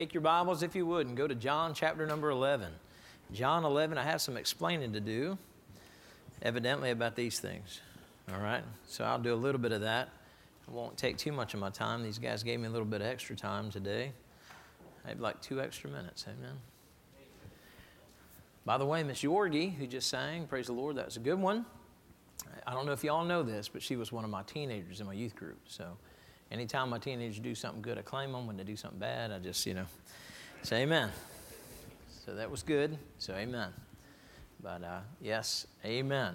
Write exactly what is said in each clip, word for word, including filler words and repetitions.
Take your Bibles, if you would, and go to John chapter number eleven. John eleven, I have some explaining to do, evidently, about these things. All right? So I'll do a little bit of that. It won't take too much of my time. These guys gave me a little bit of extra time today. I have like two extra minutes. Amen. By the way, Miss Yorgi, who just sang, praise the Lord, that was a good one. I don't know if y'all know this, but she was one of my teenagers in my youth group. So anytime my teenagers do something good, I claim them. When they do something bad, I just, you know, say amen. So that was good. So amen. But uh, yes, amen.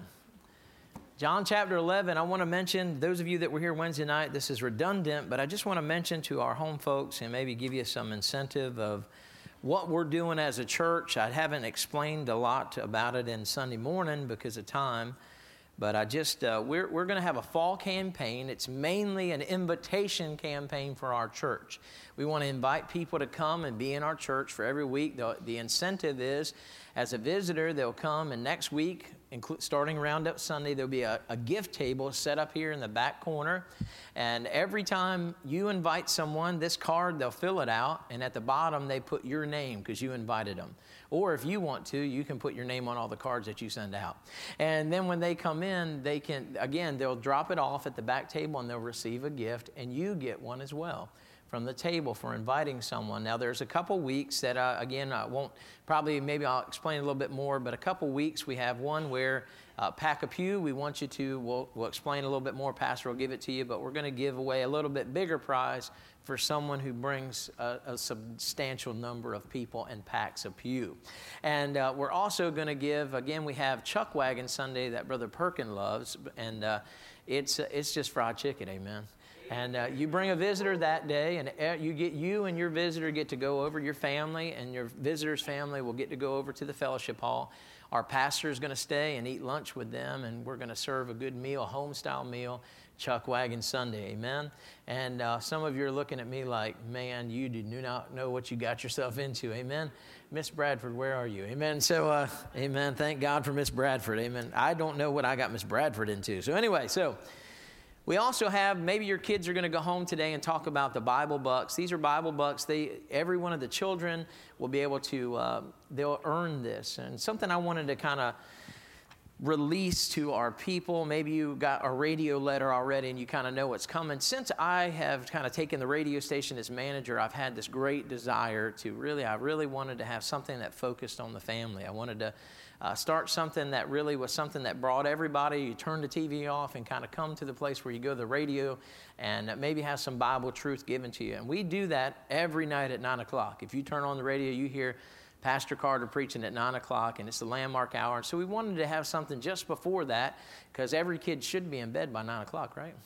John chapter eleven, I want to mention, those of you that were here Wednesday night, this is redundant, but I just want to mention to our home folks and maybe give you some incentive of what we're doing as a church. I haven't explained a lot about it in Sunday morning because of time, but I just, uh, we're, we're going to have a fall campaign. It's mainly an invitation campaign for our church. We want to invite people to come and be in our church for every week. The, the incentive is, as a visitor, they'll come, and next week, inclu- starting Roundup Sunday, there'll be a, a gift table set up here in the back corner. And every time you invite someone, this card, they'll fill it out, and at the bottom, they put your name because you invited them. Or if you want to, you can put your name on all the cards that you send out. And then when they come in, they can, again, they'll drop it off at the back table, and they'll receive a gift, and you get one as well from the table for inviting someone. Now, there's a couple weeks that, uh, again, I won't, probably, maybe I'll explain a little bit more, but a couple weeks we have one where uh, pack a pew. We want you to, we'll, we'll explain a little bit more. Pastor will give it to you, but we're going to give away a little bit bigger prize for someone who brings a, a substantial number of people and packs a pew. And uh, we're also going to give, again, we have Chuck Wagon Sunday that Brother Perkin loves, and uh, it's, uh, it's just fried chicken, amen. And uh, you bring a visitor that day, and you get you and your visitor get to go over, your family and your visitor's family will get to go over to the fellowship hall. Our pastor is going to stay and eat lunch with them, and we're going to serve a good meal, a home-style meal, Chuck Wagon Sunday, amen? And uh, some of you are looking at me like, man, you do not know what you got yourself into, amen? Miss Bradford, where are you? Amen. So, uh, amen, thank God for Miss Bradford, amen. I don't know what I got Miss Bradford into. So anyway, so we also have, maybe your kids are going to go home today and talk about the Bible bucks. These are Bible bucks. They, every one of the children will be able to, uh, they'll earn this. And something I wanted to kind of release to our people. Maybe you got a radio letter already and you kind of know what's coming. Since I have kind of taken the radio station as manager, I've had this great desire to really, I really wanted to have something that focused on the family. I wanted to Uh, start something that really was something that brought everybody. You turn the T V off and kind of come to the place where you go to the radio and maybe have some Bible truth given to you. And we do that every night at nine o'clock. If you turn on the radio, you hear Pastor Carter preaching at nine o'clock, and it's the landmark hour. And so we wanted to have something just before that because every kid should be in bed by nine o'clock, right?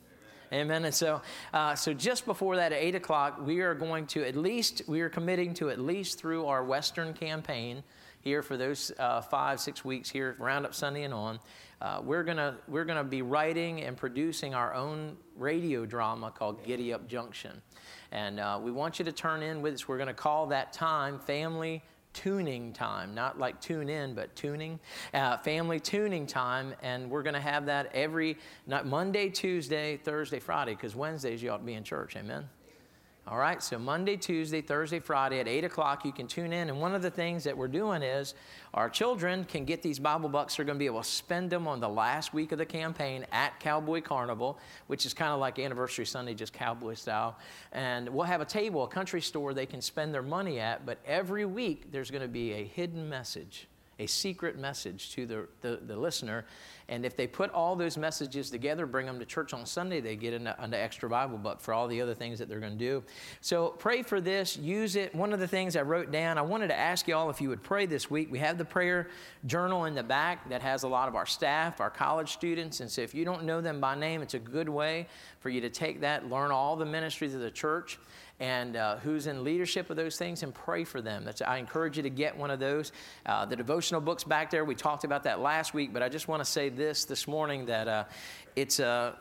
Amen. And so, uh, so just before that, at eight o'clock, we are going to at least, we are committing to at least through our Western campaign here for those uh, five, six weeks here, Roundup Sunday and on, uh, we're gonna we're gonna be writing and producing our own radio drama called Giddy Up Junction, and uh, we want you to turn in with us. We're gonna call that time Family Tuning Time, not like tune in, but tuning, uh, family tuning time, and we're gonna have that every not Monday, Tuesday, Thursday, Friday, because Wednesdays you ought to be in church. Amen. All right, so Monday, Tuesday, Thursday, Friday at eight o'clock, you can tune in. And one of the things that we're doing is our children can get these Bible bucks. They're going to be able to spend them on the last week of the campaign at Cowboy Carnival, which is kind of like Anniversary Sunday, just cowboy style. And we'll have a table, a country store they can spend their money at. But every week, there's going to be a hidden message, a secret message to the, the, the listener. And if they put all those messages together, bring them to church on Sunday, they get an, an extra Bible buck for all the other things that they're going to do. So pray for this. Use it. One of the things I wrote down, I wanted to ask you all if you would pray this week. We have the prayer journal in the back that has a lot of our staff, our college students. And so if you don't know them by name, it's a good way for you to take that, learn all the ministries of the church and uh, who's in leadership of those things, and pray for them. That's, I encourage you to get one of those. Uh, the devotional books back there, we talked about that last week, but I just want to say this this morning that uh, it's a, uh,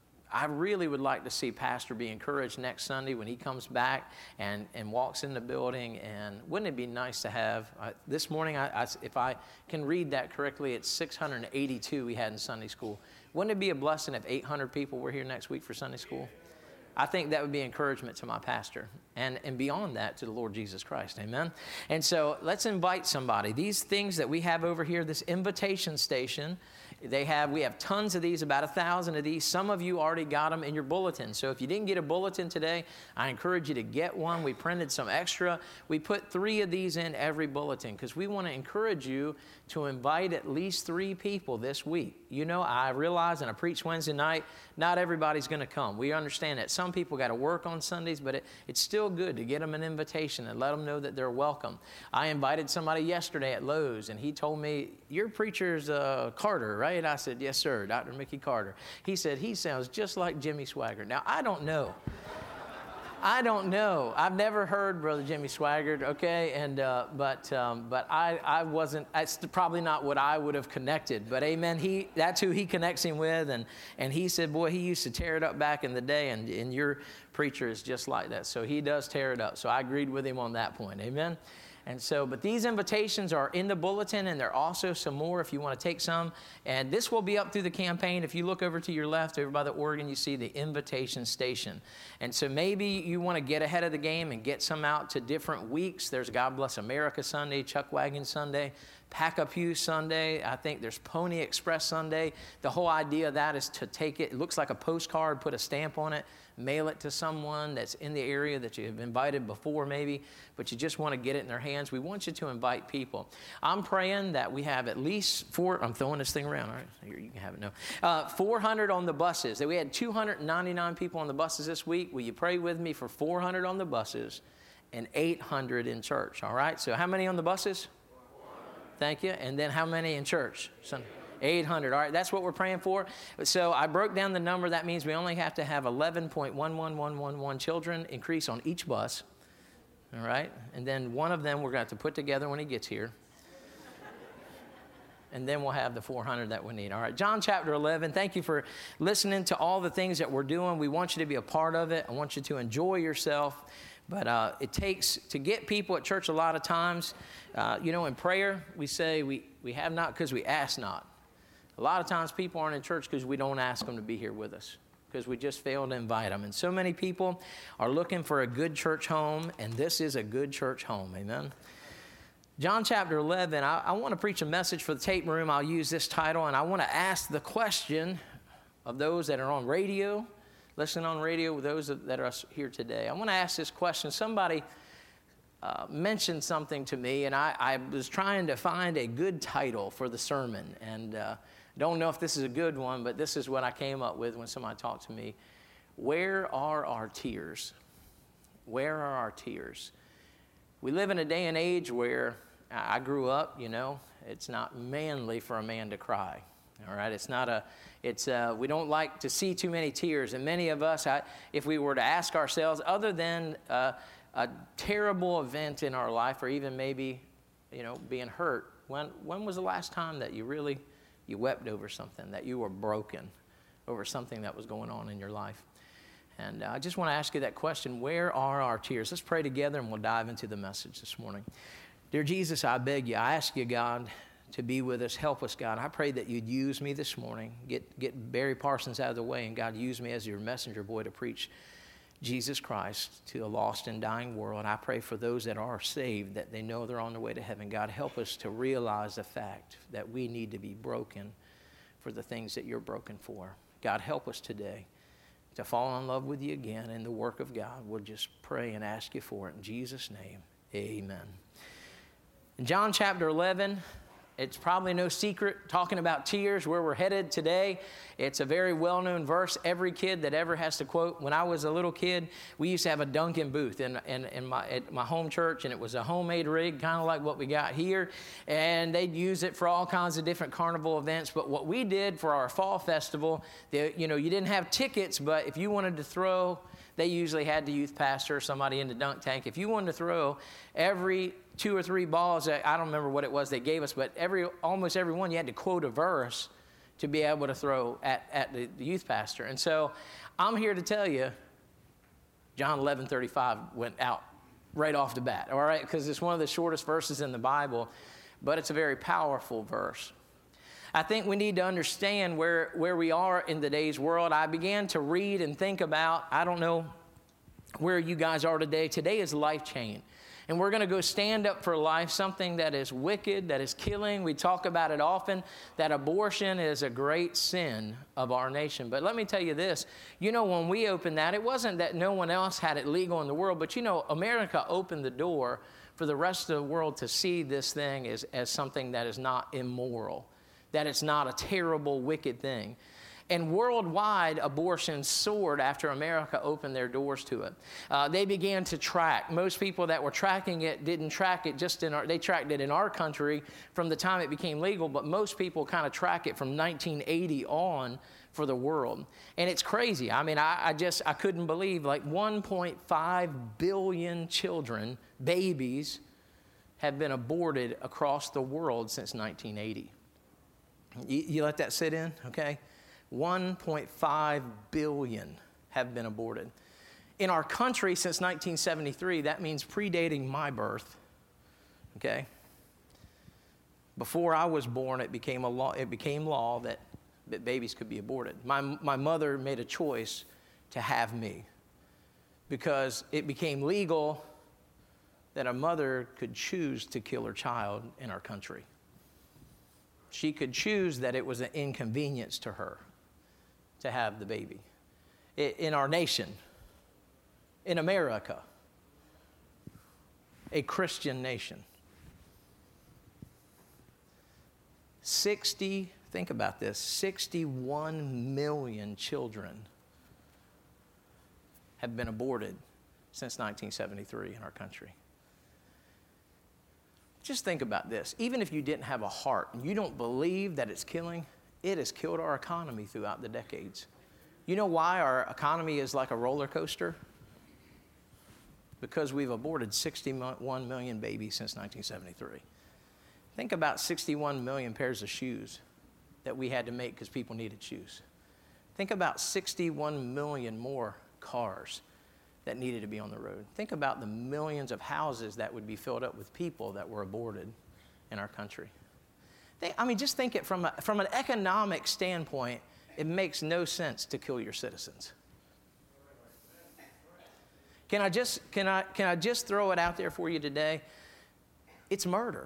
I really would like to see Pastor be encouraged next Sunday when he comes back and, and walks in the building. And wouldn't it be nice to have, uh, this morning, I, I, if I can read that correctly, it's six hundred eighty-two we had in Sunday school. Wouldn't it be a blessing if eight hundred people were here next week for Sunday school? I think that would be encouragement to my pastor. And, and beyond that, to the Lord Jesus Christ. Amen? And so let's invite somebody. These things that we have over here, this invitation station, they have, we have tons of these, about a thousand of these. Some of you already got them in your bulletin. So if you didn't get a bulletin today, I encourage you to get one. We printed some extra. We put three of these in every bulletin because we want to encourage you to invite at least three people this week. You know, I realize, and I preach Wednesday night, not everybody's going to come. We understand that some people got to work on Sundays, but it, it's still good to get them an invitation and let them know that they're welcome. I invited somebody yesterday at Lowe's, and he told me, your preacher's uh, Carter, right? I said, yes, sir, Doctor Mickey Carter. He said, he sounds just like Jimmy Swaggart. Now, I don't know. I don't know. I've never heard Brother Jimmy Swaggart, okay? And uh, but um, but I I wasn't. That's probably not what I would have connected. But amen. He that's who he connects him with, and and he said, boy, he used to tear it up back in the day, and and your preacher is just like that. So he does tear it up. So I agreed with him on that point. Amen. And so, but these invitations are in the bulletin, and there are also some more if you want to take some. And this will be up through the campaign. If you look over to your left, over by the organ, you see the invitation station. And so maybe you want to get ahead of the game and get some out to different weeks. There's God Bless America Sunday, Chuck Wagon Sunday, Pack a Pew Sunday. I think there's Pony Express Sunday. The whole idea of that is to take it. It looks like a postcard, put a stamp on it, mail it to someone that's in the area that you have invited before maybe, but you just want to get it in their hands. We want you to invite people. I'm praying that we have at least four, I'm throwing this thing around. All right, here, you can have it now. Uh, four hundred on the buses. We had two hundred ninety-nine people on the buses this week. Will you pray with me for four hundred on the buses and eight hundred in church, all right? So how many on the buses? Thank you. And then how many in church? Some eight hundred. All right, that's what we're praying for. So I broke down the number. That means we only have to have eleven point one one one one one children increase on each bus. All right? And then one of them we're going to have to put together when he gets here. And then we'll have the four hundred that we need. All right, John chapter eleven. Thank you for listening to all the things that we're doing. We want you to be a part of it. I want you to enjoy yourself. But uh, it takes, to get people at church a lot of times, uh, you know, in prayer, we say we, we have not because we ask not. A lot of times people aren't in church because we don't ask them to be here with us, because we just fail to invite them. And so many people are looking for a good church home, and this is a good church home. Amen. John chapter eleven, I, I want to preach a message for the tape room. I'll use this title, and I want to ask the question of those that are on radio, listen on radio, with those that are here today. I want to ask this question. Somebody uh, mentioned something to me, and I, I was trying to find a good title for the sermon. And uh, don't know if this is a good one, but this is what I came up with when somebody talked to me. Where are our tears? Where are our tears? We live in a day and age where I grew up, you know, it's not manly for a man to cry. All right, it's not a, it's, uh, we don't like to see too many tears. And many of us, I, if we were to ask ourselves, other than uh, a terrible event in our life, or even maybe, you know, being hurt, when, when was the last time that you really, you wept over something, that you were broken over something that was going on in your life? And uh, I just want to ask you that question, where are our tears? Let's pray together and we'll dive into the message this morning. Dear Jesus, I beg you, I ask you, God, to be with us. Help us, God. I pray that you'd use me this morning. Get get Barry Parsons out of the way, and God, use me as your messenger boy to preach Jesus Christ to a lost and dying world. And I pray for those that are saved, that they know they're on their way to heaven. God, help us to realize the fact that we need to be broken for the things that you're broken for. God, help us today to fall in love with you again in the work of God. We'll just pray and ask you for it. In Jesus' name, amen. In John chapter eleven, it's probably no secret, talking about tears, where we're headed today. It's a very well-known verse. Every kid that ever has to quote. When I was a little kid, we used to have a Duncan booth in, in, in my, at my home church, and it was a homemade rig, kind of like what we got here. And they'd use it for all kinds of different carnival events. But what we did for our fall festival, the, you know, you didn't have tickets, but if you wanted to throw, they usually had the youth pastor or somebody in the dunk tank. If you wanted to throw every two or three balls, I don't remember what it was they gave us, but every almost every one you had to quote a verse to be able to throw at, at the, the youth pastor. And so I'm here to tell you, John eleven thirty-five went out right off the bat, all right? Because it's one of the shortest verses in the Bible, but it's a very powerful verse. I think we need to understand where, where we are in today's world. I began to read and think about, I don't know where you guys are today. Today is Life Chain. And we're going to go stand up for life, something that is wicked, that is killing. We talk about it often, that abortion is a great sin of our nation. But let me tell you this, you know, when we opened that, it wasn't that no one else had it legal in the world, but you know, America opened the door for the rest of the world to see this thing as, as something that is not immoral, that it's not a terrible, wicked thing. And worldwide, abortion soared after America opened their doors to it. Uh, they began to track. Most people that were tracking it didn't track it just in our, they tracked it in our country from the time it became legal, but most people kind of track it from nineteen eighty on for the world. And it's crazy. I mean, I, I just, I couldn't believe like one point five billion children, babies, have been aborted across the world since nineteen eighty. You, you let that sit in, okay? one point five billion have been aborted. In our country since nineteen seventy-three, that means predating my birth, okay? Before I was born, it became a law, it became law that, that babies could be aborted. My, my mother made a choice to have me because it became legal that a mother could choose to kill her child in our country. She could choose that it was an inconvenience to her to have the baby. In our nation, in America, a Christian nation. sixty, think about this, sixty-one million children have been aborted since nineteen seventy-three in our country. Just think about this. Even if you didn't have a heart and you don't believe that it's killing, it has killed our economy throughout the decades. You know why our economy is like a roller coaster? Because we've aborted sixty-one million babies since nineteen seventy-three. Think about sixty-one million pairs of shoes that we had to make because people needed shoes. Think about sixty-one million more cars that needed to be on the road. Think about the millions of houses that would be filled up with people that were aborted in our country. Think, I mean, just think it from, a, from an economic standpoint, it makes no sense to kill your citizens. Can I just, can I, can I just throw it out there for you today? It's murder.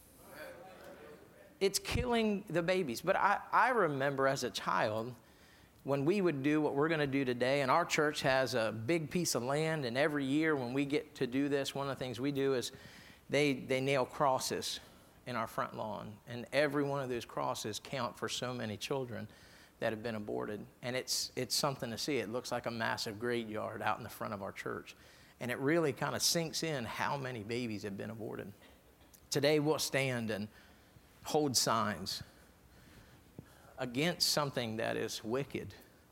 It's killing the babies. But I, I remember as a child, when we would do what we're going to do today, and our church has a big piece of land, and every year when we get to do this, one of the things we do is they, they nail crosses in our front lawn, and every one of those crosses count for so many children that have been aborted, and it's, it's something to see. It looks like a massive graveyard out in the front of our church, and it really kind of sinks in how many babies have been aborted. Today we'll stand and hold signs against something that is wicked.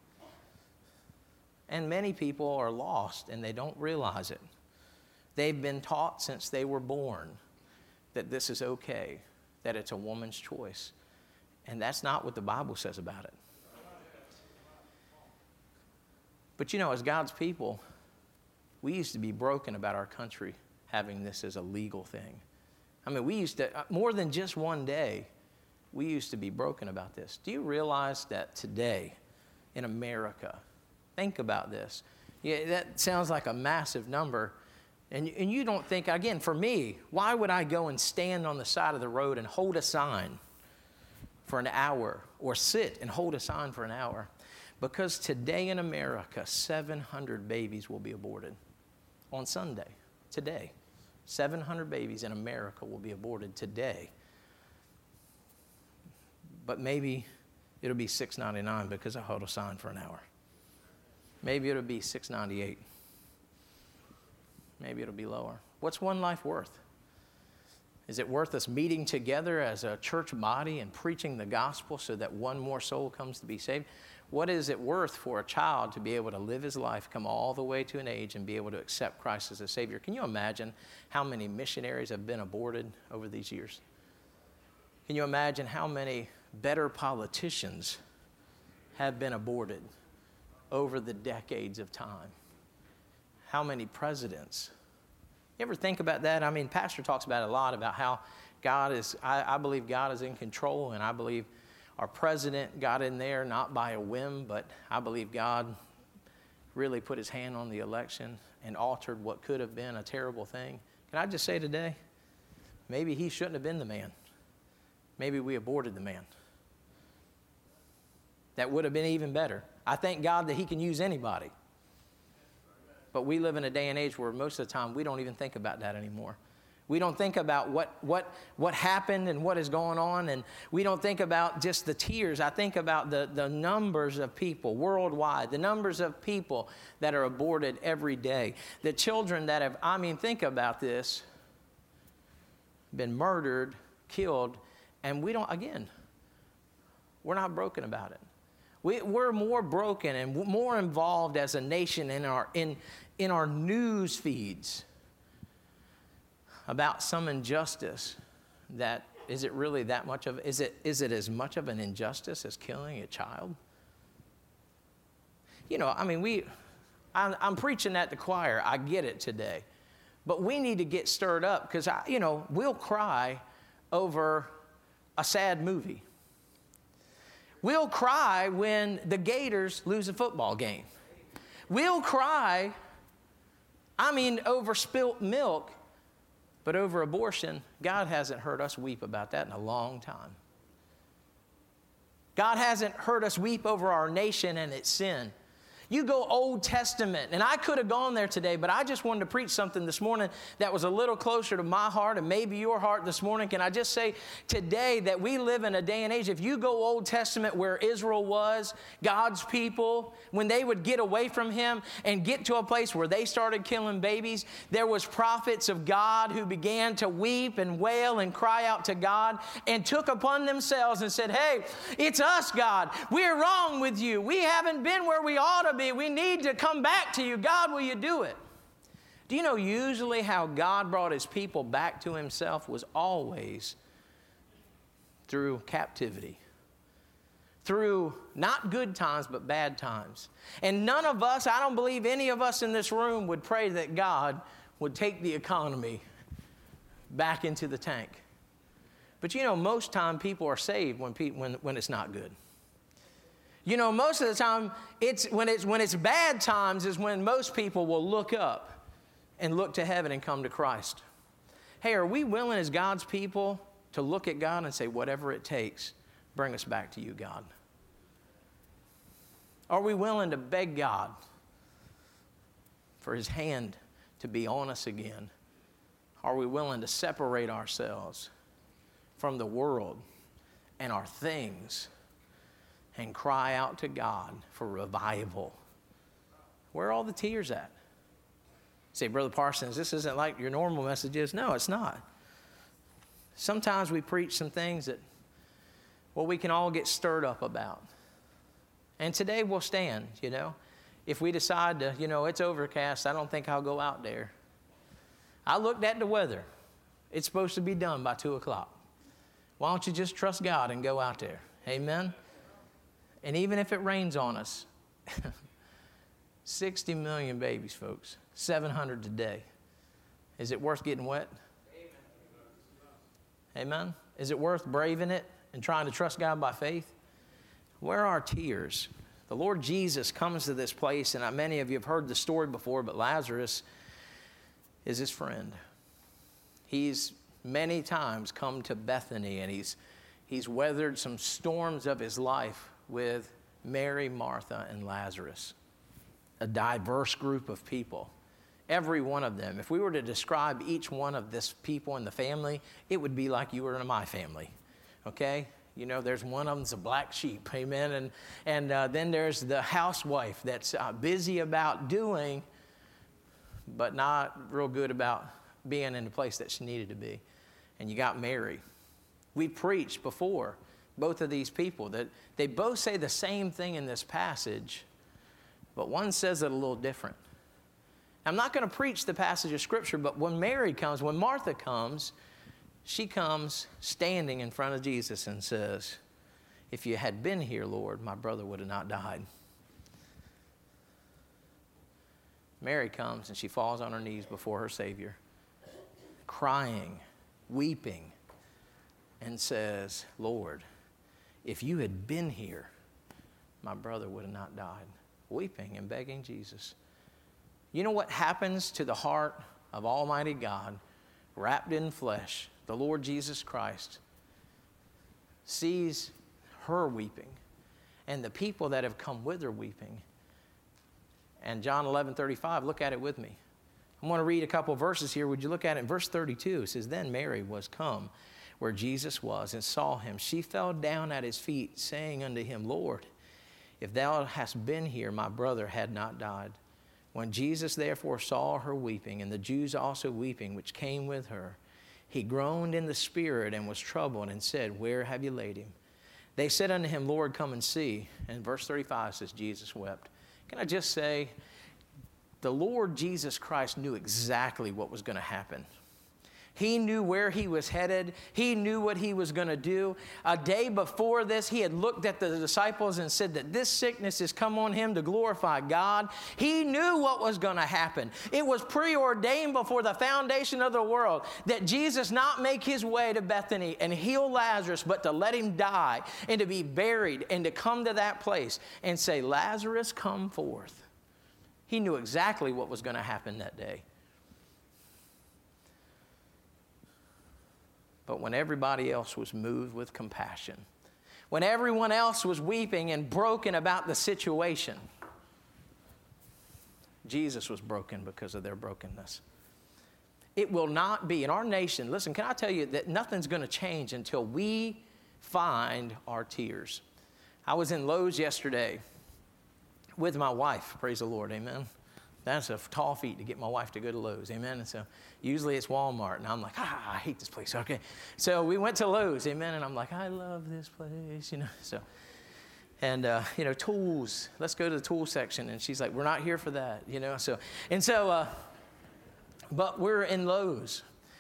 And many people are lost and they don't realize it. They've been taught since they were born that this is okay, that it's a woman's choice. And that's not what the Bible says about it. But you know, as God's people, we used to be broken about our country having this as a legal thing. I mean, we used to, more than just one day, we used to be broken about this. Do you realize that today in America, think about this. Yeah, that sounds like a massive number. And, and you don't think, again, for me, why would I go and stand on the side of the road and hold a sign for an hour or sit and hold a sign for an hour? Because today in America, seven hundred babies will be aborted on Sunday, today. seven hundred babies in America will be aborted today. But maybe it'll be six ninety-nine because I hold a sign for an hour. Maybe it'll be six ninety-eight. Maybe it'll be lower. What's one life worth? Is it worth us meeting together as a church body and preaching the gospel so that one more soul comes to be saved? What is it worth for a child to be able to live his life, come all the way to an age, and be able to accept Christ as a Savior? Can you imagine how many missionaries have been aborted over these years? Can you imagine how many better politicians have been aborted over the decades of time? How many presidents? You ever think about that? I mean, Pastor talks about it a lot, about how God is, I, I believe God is in control, and I believe Our president got in there not by a whim, but I believe God really put his hand on the election and altered what could have been a terrible thing. Can I just say today, maybe he shouldn't have been the man. Maybe we aborted the man. That would have been even better. I thank God that he can use anybody. But we live in a day and age where most of the time we don't even think about that anymore. We don't think about what what what happened and what is going on, and we don't think about just the tears. I think about the, the numbers of people worldwide, the numbers of people that are aborted every day, the children that have, I mean, think about this, been murdered, killed, and we don't, again, we're not broken about it. We, we're more broken and more involved as a nation in our in in our news feeds about some injustice. That is it really that much of is it is it as much of an injustice as killing a child? You know, I mean, we I'm, I'm preaching at the choir. I get it today, but we need to get stirred up because I, you know, we'll cry over a sad movie. We'll cry when the Gators lose a football game. We'll cry, I mean, over spilt milk, but over abortion, God hasn't heard us weep about that in a long time. God hasn't heard us weep over our nation and its sin. You go Old Testament, and I could have gone there today, but I just wanted to preach something this morning that was a little closer to my heart and maybe your heart this morning. Can I just say today that we live in a day and age, if you go Old Testament where Israel was, God's people, when they would get away from him and get to a place where they started killing babies, there was prophets of God who began to weep and wail and cry out to God and took upon themselves and said, hey, it's us, God. We're wrong with you. We haven't been where we ought to be. We need to come back to you. God, will you do it? Do you know usually how God brought his people back to himself was always through captivity. Through not good times, but bad times. And none of us, I don't believe any of us in this room would pray that God would take the economy back into the tank. But you know, most time people are saved when, pe- when, when it's not good. You know, most of the time, it's when it's when it's bad times is when most people will look up and look to heaven and come to Christ. Hey, are we willing as God's people to look at God and say, whatever it takes, bring us back to you, God? Are we willing to beg God for his hand to be on us again? Are we willing to separate ourselves from the world and our things and cry out to God for revival? Where are all the tears at? Say, Brother Parsons, this isn't like your normal messages. No, it's not. Sometimes we preach some things that, well, we can all get stirred up about. And today we'll stand, you know. If we decide to, you know, it's overcast, I don't think I'll go out there. I looked at the weather. It's supposed to be done by two o'clock. Why don't you just trust God and go out there? Amen? And even if it rains on us, sixty million babies, folks, seven hundred today. Is it worth getting wet? Amen. Amen? Is it worth braving it and trying to trust God by faith? Where are our tears? The Lord Jesus comes to this place, and many of you have heard the story before, but Lazarus is his friend. He's many times come to Bethany, and he's, he's weathered some storms of his life with Mary, Martha, and Lazarus, a diverse group of people. Every one of them, if we were to describe each one of this people in the family, it would be like you were in my family, okay? You know, there's one of them's a black sheep, amen? And, and uh, then there's the housewife that's uh, busy about doing, but not real good about being in the place that she needed to be. And you got Mary. We preached before both of these people that they both say the same thing in this passage, but one says it a little different. I'm not going to preach the passage of Scripture, but when Mary comes, when Martha comes, she comes standing in front of Jesus and says, if you had been here, Lord, my brother would have not died. Mary comes and she falls on her knees before her Savior, crying, weeping, and says, Lord, if you had been here, my brother would have not died. Weeping and begging Jesus. You know what happens to the heart of Almighty God, wrapped in flesh, the Lord Jesus Christ, sees her weeping, and the people that have come with her weeping. And John eleven thirty-five, look at it with me. I want to read a couple of verses here. Would you look at it? In verse thirty-two, it says, Then Mary was come where Jesus was and saw him. She fell down at his feet, saying unto him, Lord, if thou hadst been here, my brother had not died. When Jesus therefore saw her weeping, and the Jews also weeping, which came with her, he groaned in the spirit and was troubled, and said, Where have you laid him? They said unto him, Lord, come and see. And verse thirty-five says, Jesus wept. Can I just say, the Lord Jesus Christ knew exactly what was going to happen. He knew where he was headed. He knew what he was going to do. A day before this, he had looked at the disciples and said that this sickness has come on him to glorify God. He knew what was going to happen. It was preordained before the foundation of the world that Jesus not make his way to Bethany and heal Lazarus, but to let him die and to be buried and to come to that place and say, Lazarus, come forth. He knew exactly what was going to happen that day. But when everybody else was moved with compassion, when everyone else was weeping and broken about the situation, Jesus was broken because of their brokenness. It will not be in our nation. Listen, can I tell you that nothing's going to change until we find our tears. I was in Lowe's yesterday with my wife. Praise the Lord, amen. That's a tall feat to get my wife to go to Lowe's, amen. And so usually it's Walmart, and I'm like, ah, I hate this place. Okay, so we went to Lowe's, amen, and I'm like, I love this place, you know. So, and uh, you know, tools. Let's go to the tool section, and she's like, we're not here for that, you know. So, and so, uh, but we're in Lowe's,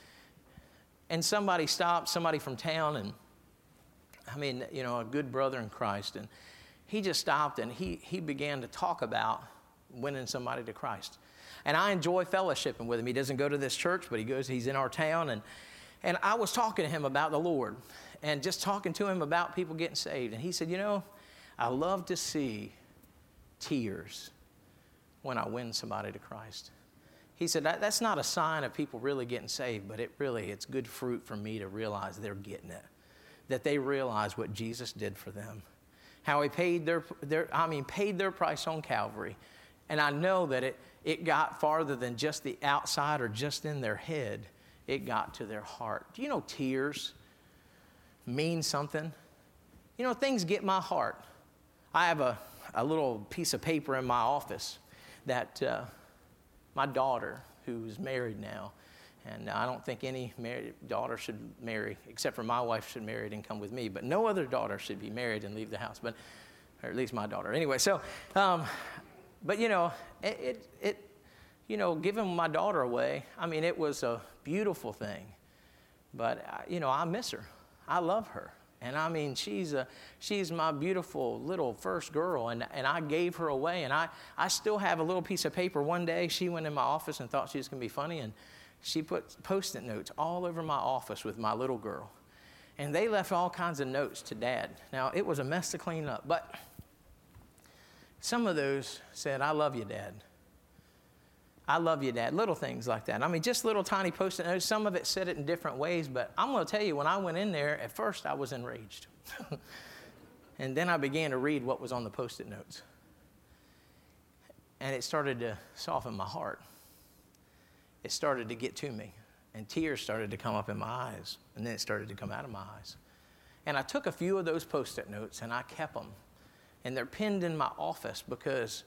and somebody stopped, somebody from town, and I mean, you know, a good brother in Christ, and he just stopped and he he began to talk about winning somebody to Christ. And I enjoy fellowshipping with him. He doesn't go to this church, but he goes, he's in our town. And, and I was talking to him about the Lord and just talking to him about people getting saved. And he said, you know, I love to see tears when I win somebody to Christ. He said, that, that's not a sign of people really getting saved, but it really, it's good fruit for me to realize they're getting it, that they realize what Jesus did for them, how he paid their, their I mean, paid their price on Calvary. And I know that it, it got farther than just the outside or just in their head. It got to their heart. Do you know tears mean something? You know, things get my heart. I have a, a little piece of paper in my office that uh, my daughter, who's married now, and I don't think any married daughter should marry, except for my wife should marry and come with me, but no other daughter should be married and leave the house, but or at least my daughter. Anyway, so... Um, But, you know, it, it, it, you know, giving my daughter away, I mean, it was a beautiful thing. But, you know, I miss her. I love her. And, I mean, she's a, she's my beautiful little first girl, and, and I gave her away. And I, I still have a little piece of paper. One day, she went in my office and thought she was going to be funny, and she put Post-it notes all over my office with my little girl. And they left all kinds of notes to Dad. Now, it was a mess to clean up, but... some of those said, I love you, Dad. I love you, Dad. Little things like that. I mean, just little tiny Post-it notes. Some of it said it in different ways, but I'm going to tell you, when I went in there, at first I was enraged. And then I began to read what was on the Post-it notes. And it started to soften my heart. It started to get to me. And tears started to come up in my eyes. And then it started to come out of my eyes. And I took a few of those Post-it notes and I kept them. And they're pinned in my office because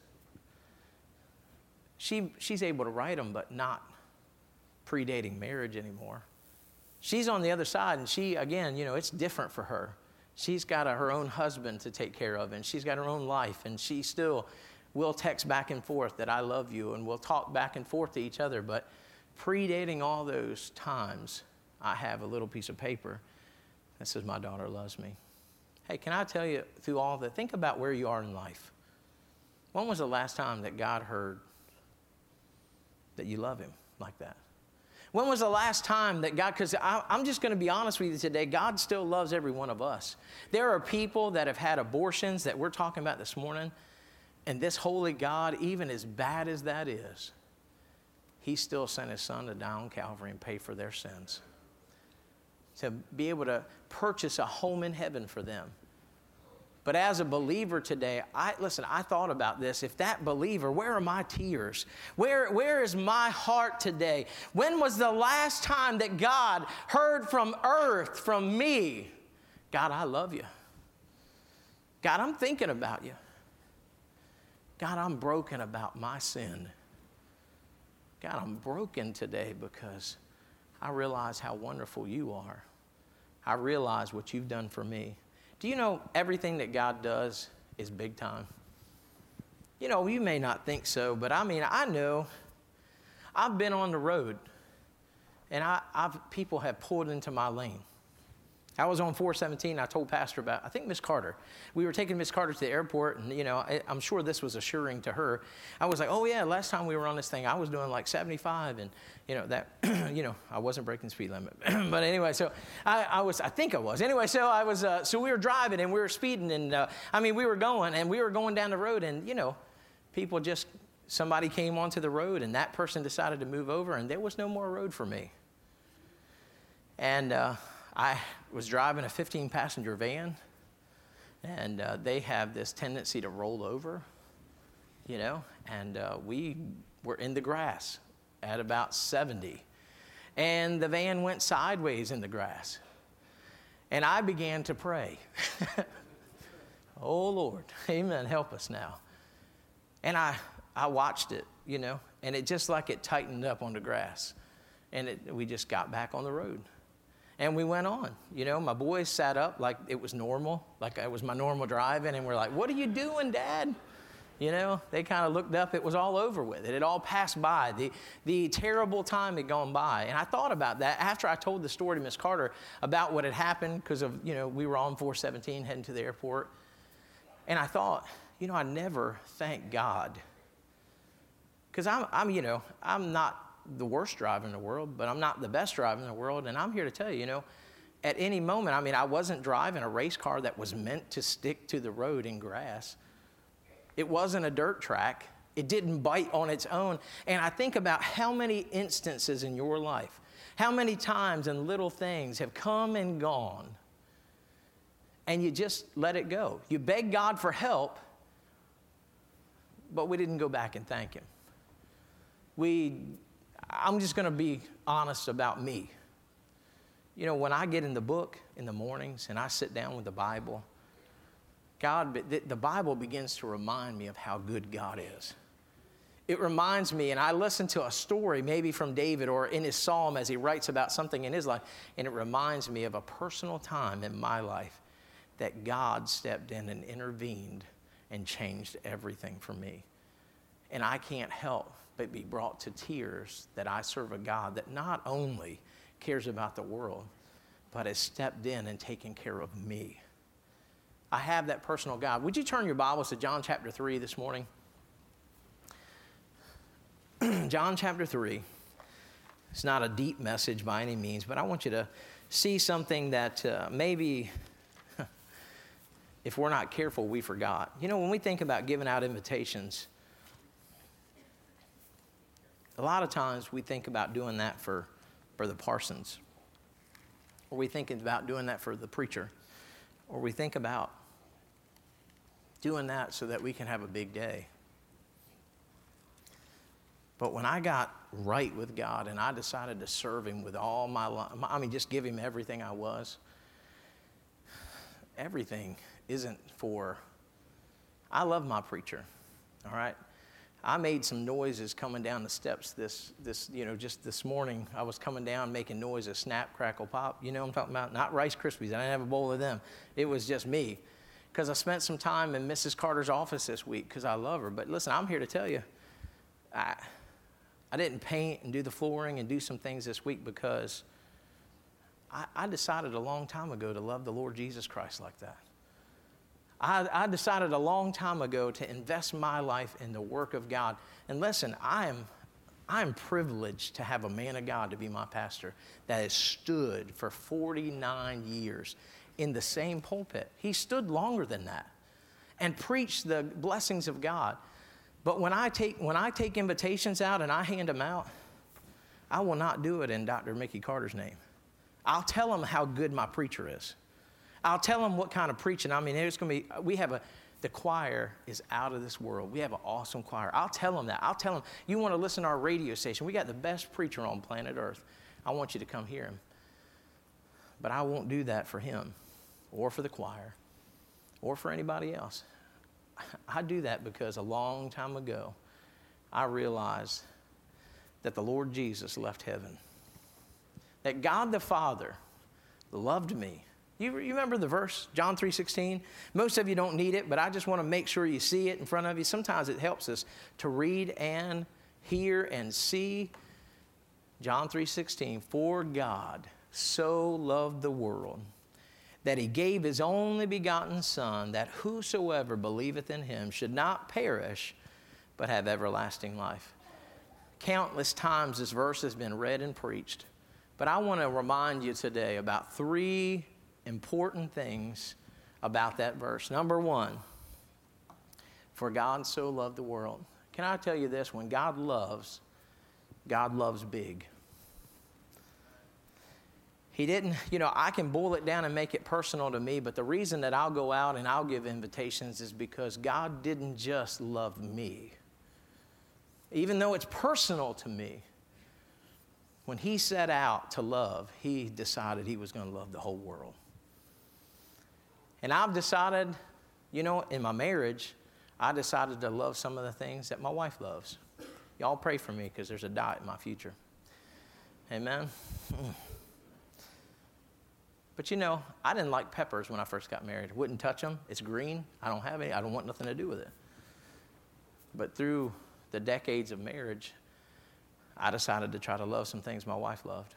she she's able to write them, but not predating marriage anymore. She's on the other side, and she, again, you know, it's different for her. She's got a, her own husband to take care of, and she's got her own life, and she still will text back and forth that I love you, and we'll talk back and forth to each other. But predating all those times, I have a little piece of paper that says my daughter loves me. Hey, can I tell you, through all that, think about where you are in life. When was the last time that God heard that you love him like that? When was the last time that God, because I'm just going to be honest with you today, God still loves every one of us. There are people that have had abortions that we're talking about this morning, and this holy God, even as bad as that is, he still sent his son to die on Calvary and pay for their sins, to be able to purchase a home in heaven for them. But as a believer today, I listen, I thought about this. If that believer, where are my tears? Where, where is my heart today? When was the last time that God heard from earth, from me, God, I love you. God, I'm thinking about you. God, I'm broken about my sin. God, I'm broken today because I realize how wonderful you are. I realize what you've done for me. Do you know everything that God does is big time? You know, you may not think so, but I mean, I know. I've been on the road, and I, I've people have pulled into my lane. I was on four seventeen. I told Pastor about, I think Miss Carter. We were taking Miss Carter to the airport, and, you know, I, I'm sure this was assuring to her. I was like, oh, yeah, last time we were on this thing, I was doing like seventy-five, and, you know, that, you know, I wasn't breaking the speed limit. But anyway, so I, I was, I think I was. Anyway, so I was, uh, so we were driving, and we were speeding, and, uh, I mean, we were going, and we were going down the road, and, you know, people just, somebody came onto the road, and that person decided to move over, and there was no more road for me. And, uh, I was driving a fifteen passenger van, and uh, they have this tendency to roll over, you know, and uh, we were in the grass at about seventy, and the van went sideways in the grass, and I began to pray. Oh, Lord, amen, help us now. And I, I watched it, you know, and it just like it tightened up on the grass, and it, we just got back on the road. And we went on. You know, my boys sat up like it was normal, like it was my normal driving, and we're like, what are you doing, Dad? You know, they kind of looked up. It was all over with. It had all passed by. The, the terrible time had gone by. And I thought about that after I told the story to Miss Carter about what had happened because of, you know, we were on four seventeen heading to the airport. And I thought, you know, I never thank God. Because I'm, I'm, you know, I'm not the worst driver in the world, but I'm not the best driver in the world. And I'm here to tell you, you know, at any moment, I mean, I wasn't driving a race car that was meant to stick to the road in grass. It wasn't a dirt track. It didn't bite on its own. And I think about how many instances in your life, how many times and little things have come and gone, and you just let it go. You beg God for help, but we didn't go back and thank him. We I'm just going to be honest about me. You know, when I get in the book in the mornings and I sit down with the Bible, God, the Bible begins to remind me of how good God is. It reminds me, and I listen to a story maybe from David or in his psalm as he writes about something in his life, and it reminds me of a personal time in my life that God stepped in and intervened and changed everything for me. And I can't help but be brought to tears that I serve a God that not only cares about the world, but has stepped in and taken care of me. I have that personal God. Would you turn your Bibles to John chapter three this morning? John chapter three. It's not a deep message by any means, but I want you to see something that uh, maybe if we're not careful, we forgot. You know, when we think about giving out invitations, a lot of times we think about doing that for, for the parsons, or we think about doing that for the preacher, or we think about doing that so that we can have a big day. But when I got right with God and I decided to serve him with all my life, I mean, just give him everything I was, everything isn't for, I love my preacher, all right? I made some noises coming down the steps this, this, you know, just this morning. I was coming down making noises, snap, crackle, pop. You know what I'm talking about? Not Rice Krispies. I didn't have a bowl of them. It was just me. Because I spent some time in Missus Carter's office this week because I love her. But listen, I'm here to tell you, I, I didn't paint and do the flooring and do some things this week because I, I decided a long time ago to love the Lord Jesus Christ like that. I, I decided a long time ago to invest my life in the work of God. And listen, I am, I'm privileged to have a man of God to be my pastor that has stood for forty-nine years in the same pulpit. He stood longer than that and preached the blessings of God. But when I take when I take invitations out and I hand them out, I will not do it in Doctor Mickey Carter's name. I'll tell them how good my preacher is. I'll tell them what kind of preaching. I mean, it's going to be, we have a, the choir is out of this world. We have an awesome choir. I'll tell them that. I'll tell them, you want to listen to our radio station. We got the best preacher on planet Earth. I want you to come hear him. But I won't do that for him or for the choir or for anybody else. I do that because a long time ago, I realized that the Lord Jesus left heaven. That God the Father loved me. You, you remember the verse, John three sixteen? Most of you don't need it, but I just want to make sure you see it in front of you. Sometimes it helps us to read and hear and see. John three sixteen, for God so loved the world that he gave his only begotten Son, that whosoever believeth in him should not perish, but have everlasting life. Countless times this verse has been read and preached, but I want to remind you today about three important things about that verse. Number one, for God so loved the world. Can I tell you this? When God loves, God loves big. He didn't, you know, I can boil it down and make it personal to me, but the reason that I'll go out and I'll give invitations is because God didn't just love me. Even though it's personal to me, when he set out to love, he decided he was going to love the whole world. And I've decided, you know, in my marriage, I decided to love some of the things that my wife loves. Y'all pray for me because there's a diet in my future. Amen? But you know, I didn't like peppers when I first got married. Wouldn't touch them. It's green. I don't have any. I don't want nothing to do with it. But through the decades of marriage, I decided to try to love some things my wife loved.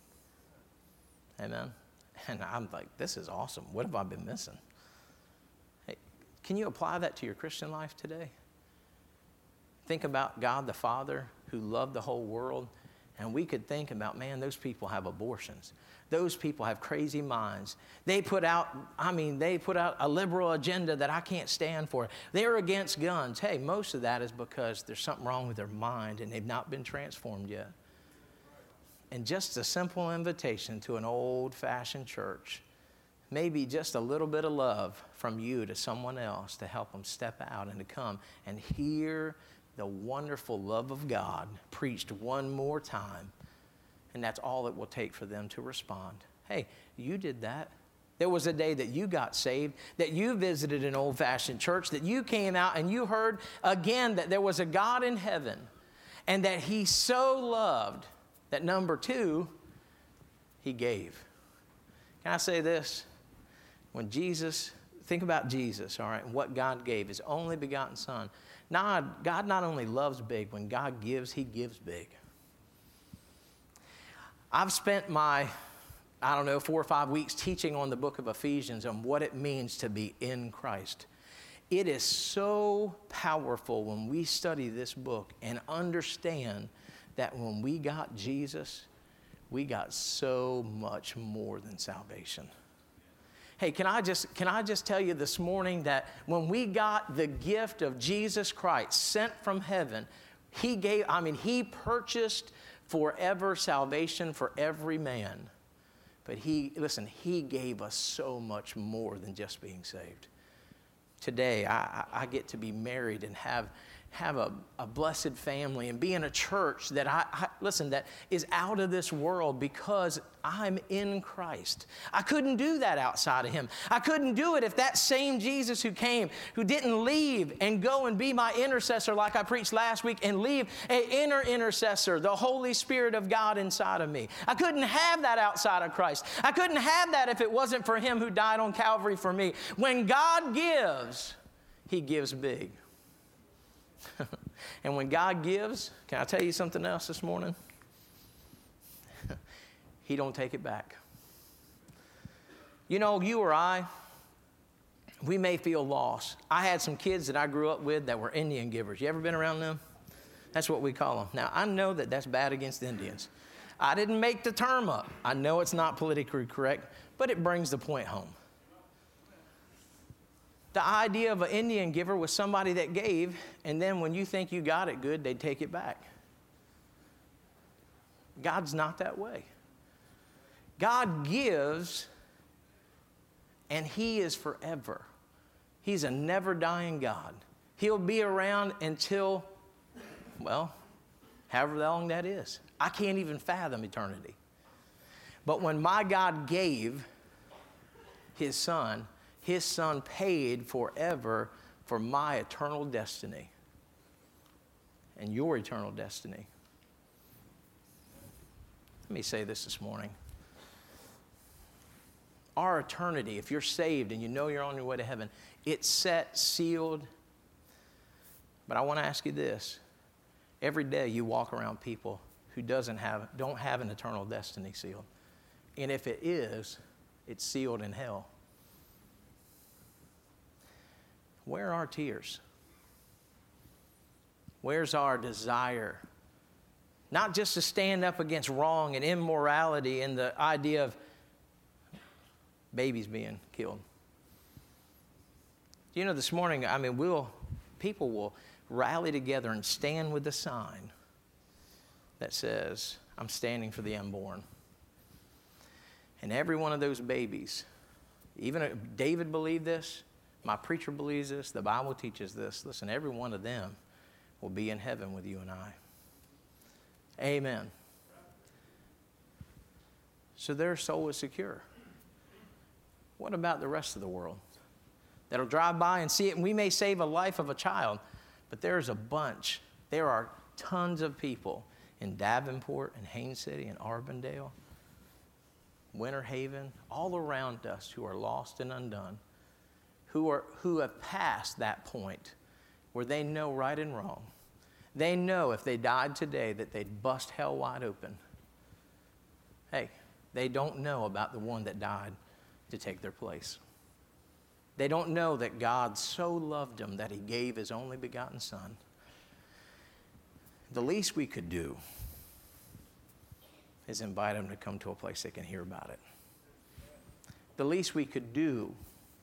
Amen? And I'm like, this is awesome. What have I been missing? Hey, can you apply that to your Christian life today? Think about God the Father who loved the whole world. And we could think about, man, those people have abortions. Those people have crazy minds. They put out, I mean, they put out a liberal agenda that I can't stand for. They're against guns. Hey, most of that is because there's something wrong with their mind and they've not been transformed yet. And just a simple invitation to an old-fashioned church, maybe just a little bit of love from you to someone else to help them step out and to come and hear the wonderful love of God preached one more time. And that's all it will take for them to respond. Hey, you did that. There was a day that you got saved, that you visited an old-fashioned church, that you came out and you heard again that there was a God in heaven and that he so loved that, number two, he gave. Can I say this? When Jesus, think about Jesus, all right, and what God gave, his only begotten Son. Now, God not only loves big, when God gives, he gives big. I've spent my, I don't know, four or five weeks teaching on the book of Ephesians on what it means to be in Christ. It is so powerful when we study this book and understand that when we got Jesus, we got so much more than salvation. Hey, can I just can I just tell you this morning that when we got the gift of Jesus Christ sent from heaven, he gave, I mean, he purchased forever salvation for every man. But he, listen, he gave us so much more than just being saved. Today, I, I get to be married and have have a, a blessed family and be in a church that I, I, listen, that is out of this world because I'm in Christ. I couldn't do that outside of him. I couldn't do it if that same Jesus who came, who didn't leave and go and be my intercessor like I preached last week and leave an inner intercessor, the Holy Spirit of God inside of me. I couldn't have that outside of Christ. I couldn't have that if it wasn't for him who died on Calvary for me. When God gives, he gives big. And when God gives, can I tell you something else this morning? He don't take it back. You know, you or I, we may feel lost. I had some kids that I grew up with that were Indian givers. You ever been around them? That's what we call them. Now, I know that that's bad against Indians. I didn't make the term up. I know it's not politically correct, but it brings the point home. The idea of an Indian giver was somebody that gave, and then when you think you got it good, they take it back. God's not that way. God gives, and He is forever. He's a never-dying God. He'll be around until, well, however long that is. I can't even fathom eternity. But when my God gave His Son, His Son paid forever for my eternal destiny and your eternal destiny. Let me say this this morning. Our eternity, if you're saved and you know you're on your way to heaven, it's set, sealed. But I want to ask you this. Every day you walk around people who doesn't have, don't have an eternal destiny sealed. And if it is, it's sealed in hell. Where are our tears? Where's our desire? Not just to stand up against wrong and immorality and the idea of babies being killed. You know, this morning, I mean, we'll, people will rally together and stand with the sign that says, I'm standing for the unborn. And every one of those babies, even David believed this, my preacher believes this, the Bible teaches this. Listen, every one of them will be in heaven with you and I. Amen. So their soul is secure. What about the rest of the world? That'll drive by and see it, and we may save a life of a child, but there's a bunch. There are tons of people in Davenport and Haines City and Arbondale, Winter Haven, all around us who are lost and undone, who are who have passed that point where they know right and wrong. They know if they died today that they'd bust hell wide open. Hey, they don't know about the one that died to take their place. They don't know that God so loved them that He gave His only begotten Son. The least we could do is invite them to come to a place they can hear about it. The least we could do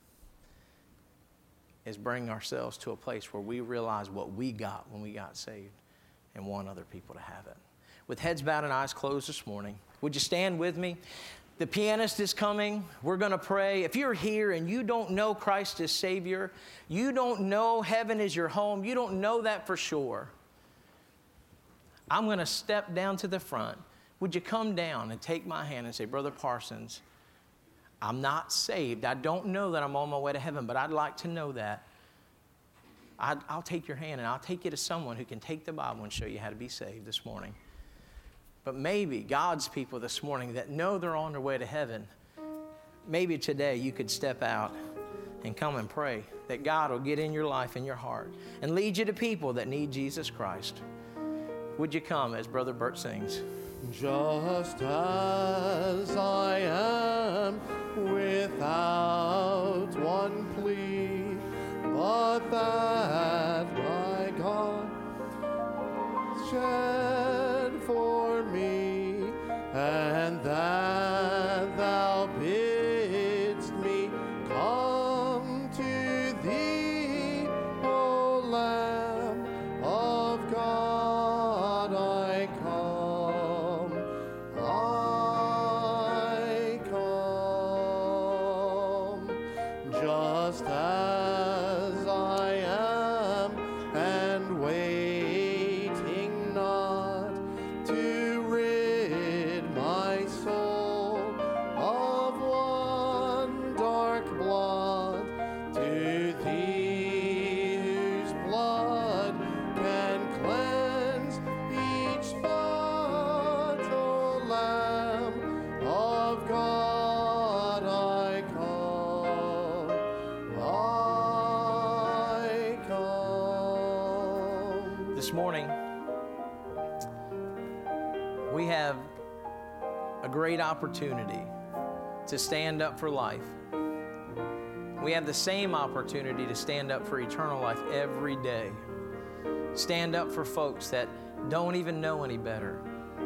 is bring ourselves to a place where we realize what we got when we got saved and want other people to have it. With heads bowed and eyes closed this morning, would you stand with me? The pianist is coming. We're going to pray. If you're here and you don't know Christ as Savior, you don't know heaven is your home, you don't know that for sure, I'm going to step down to the front. Would you come down and take my hand and say, Brother Parsons, I'm not saved. I don't know that I'm on my way to heaven, but I'd like to know that. I'd, I'll take your hand and I'll take you to someone who can take the Bible and show you how to be saved this morning. But maybe God's people this morning that know they're on their way to heaven, maybe today you could step out and come and pray that God will get in your life and your heart and lead you to people that need Jesus Christ. Would you come as Brother Bert sings? Just as I am, without one plea, but that my God shed for me, and that thou bidst me come to thee, O Lamb of God, I come, I come, just as I am, and waiting not to rid my soul of one dark blot, to thee whose blood can cleanse each spot, O Lamb of God, I come, I come. This morning, we have a great opportunity to stand up for life. We have the same opportunity to stand up for eternal life every day. stand up for folks that don't even know any better.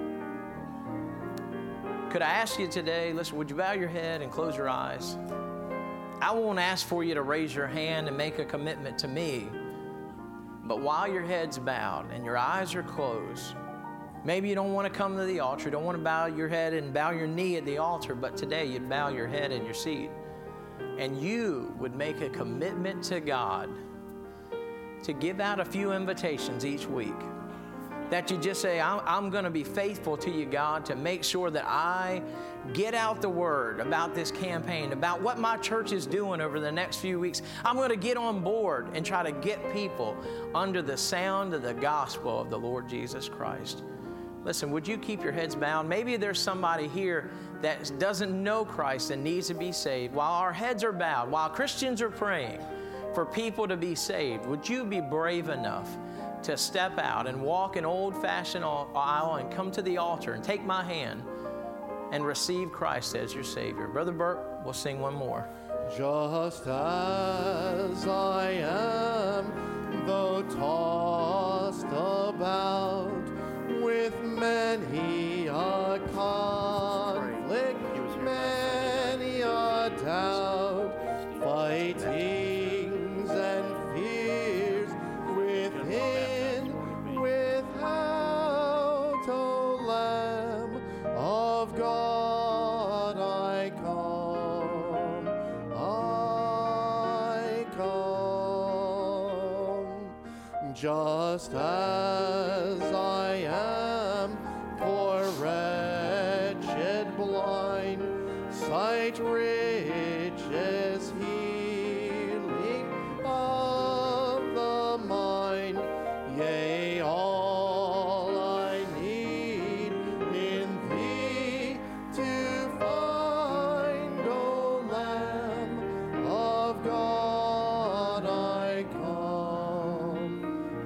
Could I ask you today, listen, would you bow your head and close your eyes? I won't ask for you to raise your hand and make a commitment to me, but while your head's bowed and your eyes are closed, maybe you don't want to come to the altar, don't want to bow your head and bow your knee at the altar, but today you'd bow your head in your seat and you would make a commitment to God to give out a few invitations each week. That you just say, I'm, I'm going to be faithful to you, God, to make sure that I get out the word about this campaign, about what my church is doing over the next few weeks. I'm going to get on board and try to get people under the sound of the gospel of the Lord Jesus Christ. Listen, would you keep your heads bowed? Maybe there's somebody here that doesn't know Christ and needs to be saved. While our heads are bowed, while Christians are praying for people to be saved, would you be brave enough to step out and walk an old-fashioned aisle and come to the altar and take my hand and receive Christ as your Savior? Brother Burt, we'll sing one more. Just as I am, though tossed about with many a conflict, many a doubt, fightings and fears within, without, O Lamb of God, I come, I come, just as I am, poor wretched blind, sight riches healing of the mind, yea, all I need in thee to find, O Lamb of God, I come,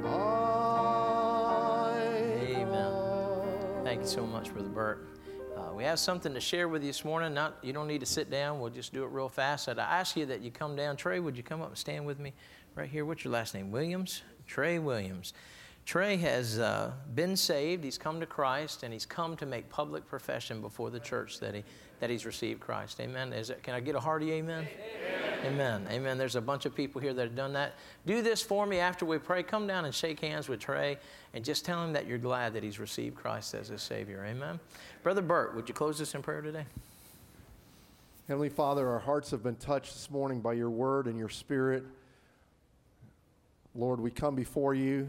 I Amen. come. Thank you so much, Brother Burt. Uh, we have something to share with you this morning. Not, you don't need to sit down. We'll just do it real fast. I'd ask you that you come down. Trey, would you come up and stand with me right here? What's your last name? Williams? Trey Williams. Trey has uh, been saved. He's come to Christ, and he's come to make public profession before the church that he that he's received Christ. Amen. Is it, can I get a hearty amen? Amen. Amen. Amen. There's a bunch of people here that have done that. Do this for me after we pray. Come down and shake hands with Trey and just tell him that you're glad that he's received Christ as his Savior. Amen. Brother Burt, would you close us in prayer today? Heavenly Father, our hearts have been touched this morning by your word and your spirit. Lord, we come before you,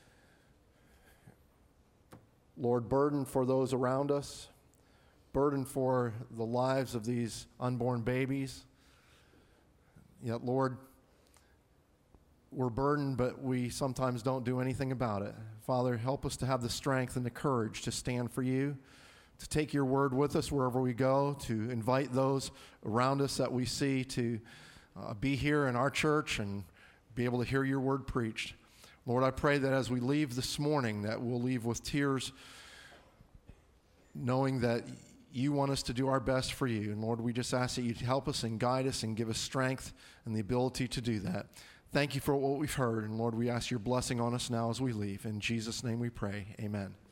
Lord, burdened for those around us, burdened for the lives of these unborn babies. Yet, Lord, we're burdened, but we sometimes don't do anything about it. Father, help us to have the strength and the courage to stand for you, to take your word with us wherever we go, to invite those around us that we see to uh, be here in our church and be able to hear your word preached. Lord, I pray that as we leave this morning, that we'll leave with tears, knowing that you want us to do our best for you. And Lord, we just ask that you help us and guide us and give us strength and the ability to do that. Thank you for what we've heard. And Lord, we ask your blessing on us now as we leave. In Jesus' name we pray. Amen.